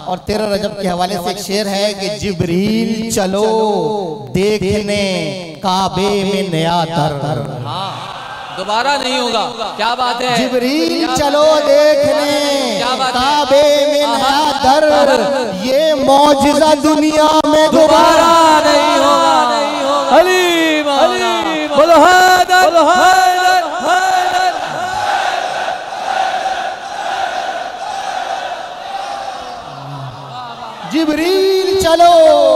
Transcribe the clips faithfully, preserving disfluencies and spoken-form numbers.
और तेरह रजब के हवाले से एक शेर है कि जिब्रील चलो देखने काबे में नया दर। हाँ, दोबारा नहीं होगा। क्या बात है। जिब्रील चलो देखने काबे में नया दर, ये मौजिज़ा दुनिया में दोबारा नहीं होगा। अली मौला बोलो हैदर हैदर हैदर। जिब्रील चलो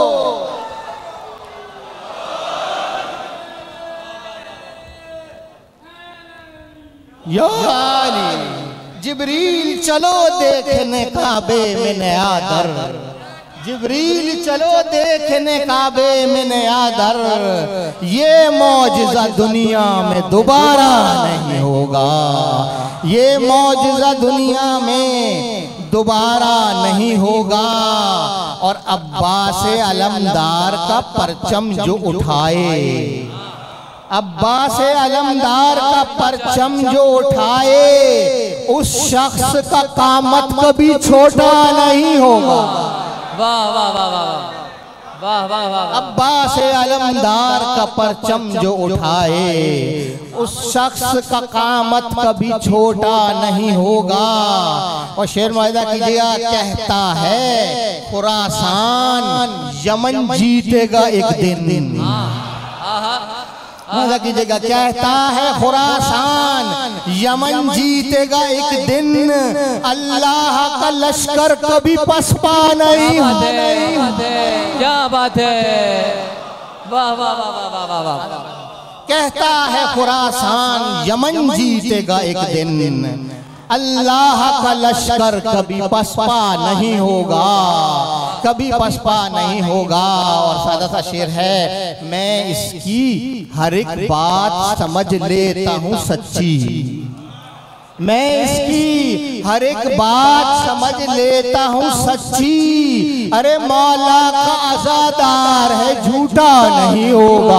या अली, जिब्रील चलो देखने काबे में नया दर, जिब्रील चलो देखने काबे में नया दर, ये मौजिज़ा दुनिया में दोबारा नहीं होगा, ये मौजिज़ा दुनिया में दोबारा नहीं होगा। और अब्बास अलमदार का परचम जो उठाए, अब्बास अलमदार का परचम जो उठाए, उस शख्स का कामत कभी छोटा नहीं होगा। वाह वाह वाह वाह वाह वाह वाह। अब्बास अलमदार का परचम जो उठाए, उस शख्स का कामत कभी छोटा नहीं होगा। और शेर मुआहिदा कीजिएगा, कहता है खुरासान यमन जीतेगा एक दिन। मुआहिदा कीजिएगा, कहता है खुरासान यमन जीतेगा एक दिन, अल्लाह का लश्कर कभी पसपा नहीं होगा। क्या बात है। वाह वाह वाह वाह वाह वाह। कहता है खुरासान यमन जीतेगा एक दिन, अल्लाह का लश्कर कभी पसपा नहीं होगा, कभी पसपा नहीं होगा। और सादा सा शेर है, मैं इसकी हर एक बात समझ लेता हूँ सच्ची, मैं इसकी हर एक बात समझ लेता हूँ सच्ची, अरे मौला का अज़ादार है झूठा नहीं होगा।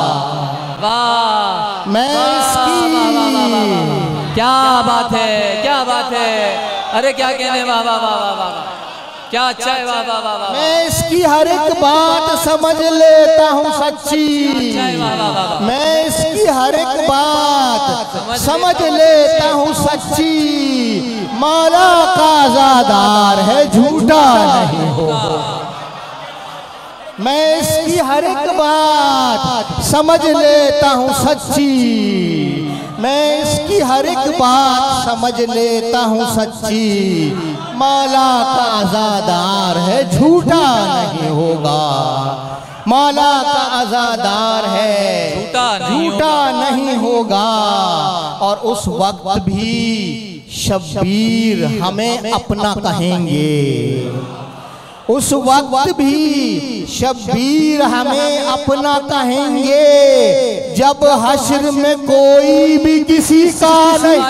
वाह, मैं इसकी क्या बात है, क्या बात है। अरे क्या कहने, वाह वाह वाह वाह वाह, क्या अच्छा है। वाह वाह वाह वाह। मैं इसकी हर एक बात समझ लेता हूँ सच्ची, मैं इसकी हर एक बात समझ लेता हूँ सच्ची, मौला का अज़ादार है झूठा नहीं होगा। मैं इसकी हर एक बात समझ लेता हूँ सच्ची, मैं इसकी हर एक बात समझ लेता हूँ सच्ची, मौला का अज़ादार है झूठा नहीं होगा, मौला का अज़ादार है झूठा नहीं होगा। और उस वक्त भी शब्बीर हमें अपना कहेंगे, उस वक्त भी शब्बीर हमें अपना कहेंगे, जब हश्र में कोई भी किसी का नहीं।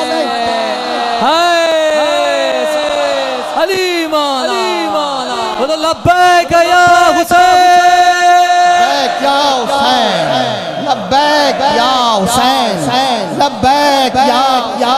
अली मौला बोलो लब्बैक या हुसैन, या हुसैन, लब्बैक या हुसैन, लब्बैक या या।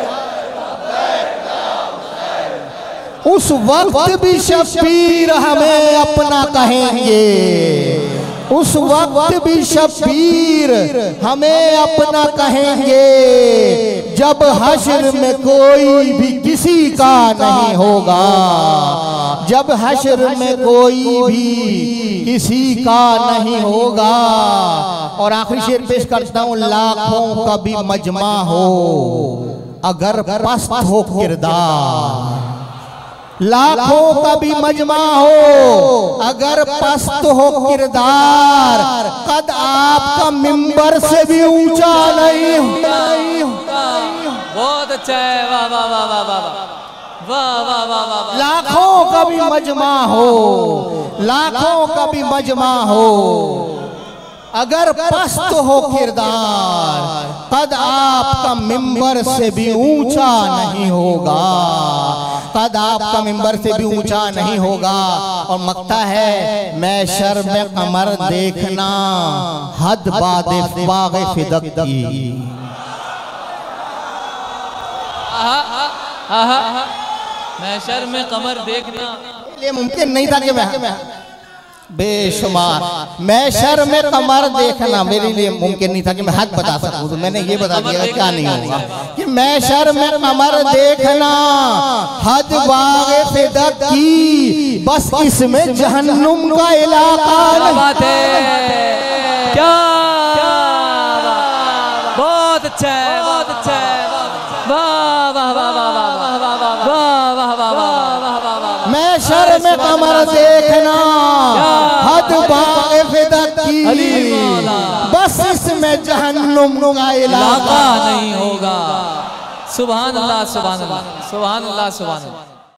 उस वक्त भी शब्बीर हमें अपना कहेंगे, उस वक्त भी शब्बीर हमें अपना कहेंगे, जब हश्र में कोई भी किसी का नहीं होगा, जब हश्र में कोई भी किसी का नहीं होगा। और आखिरी शेर पेश करता हूँ, लाखों का भी मजमा हो अगर पस्त हो किरदार, लाखों का भी मजमा हो अगर पस्त हो किरदार, कद आपका मिंबर से भी ऊंचा नहीं होगा। बहुत अच्छा है। वाह वाह वाह वाह वाह वाह वाह वाह वाह। लाखों का भी मजमा हो, लाखों का भी मजमा हो अगर पस्त हो किरदार, कद आपका मिंबर से भी ऊंचा नहीं होगा, कद आपका मिंबर से भी ऊंचा नहीं होगा। और मकता है, मैं शर में कमर देखना हद बादे बाग़े फिदक की। आहा आहा, मैं शर में कमर देखना ये मुमकिन नहीं था कि मैं बेशुमार मैशर में कमर देखना मेरे लिए मुमकिन नहीं था कि मैं हक बता सकूं। तो मैंने ये बता दिया क्या नहीं होगा कि मैशर में कमर देखना हद बागे फिदा की, बस इसमें जहन्नुम का इलाका बात है। क्या बहुत अच्छा है, बहुत अच्छा है। वाह वाह वाह वाह वाह वाह वाह वाह वाह। मैशर में कमर देखना हद बागे फिदा की, बस इसमें जहन्नुम का इलाका नहीं होगा। सुभान अल्लाह सुभान अल्लाह सुभान अल्लाह सुभान अल्लाह।